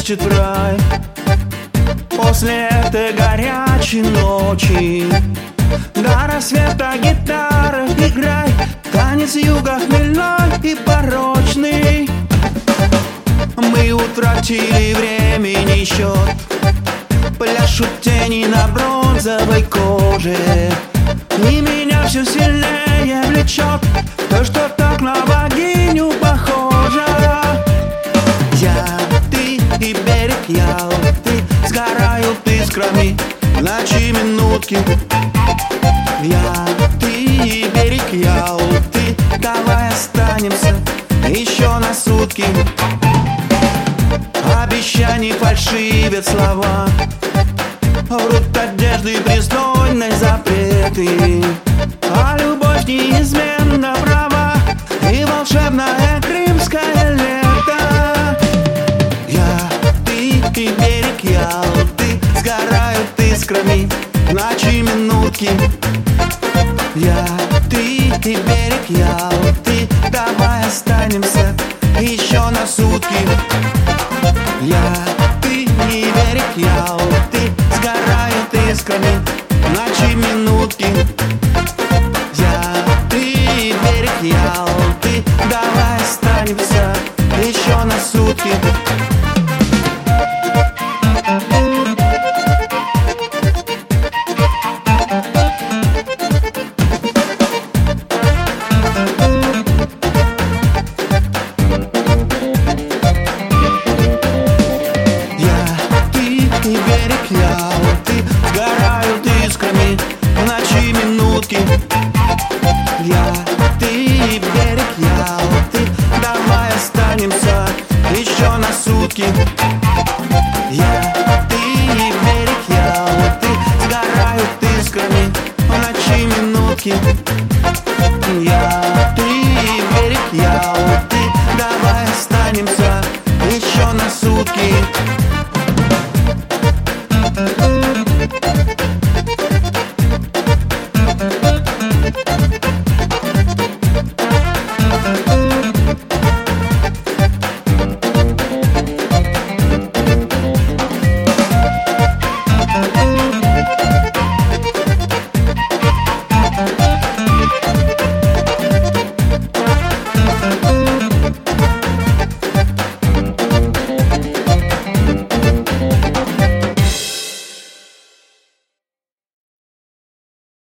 спустит в рай. После этой горячей ночи до рассвета гитара играй. Танец юга хмельной и порочный. Мы утратили времени счет. Пляшут тени на бронзовой коже, и меня все сильнее влечет то, что так на богиню похожа. Я, ты и берег Ялты сгорают искрами ночи минутки. Я, ты и берег Ялты, давай останемся еще на сутки. Обещаний фальшивят слова, врут одежды пристойной запреты, а любовь неизменно права и волшебное крымское лето. Я, ты и берег Ялты сгорают искрами ночи минутки. Я, ты и берег Ялты, давай останемся еще на сутки. Я, ты и берег Ялты сгорают искрами ночи минутки. Я, ты и берег Ялты, давай останемся еще на сутки. И берег Ялты сгорают искрами ночи минутки. Я, ты и берег Ялты, давай останемся еще на сутки. Я, ты и берег Ялты сгорают искрами ночи минутки.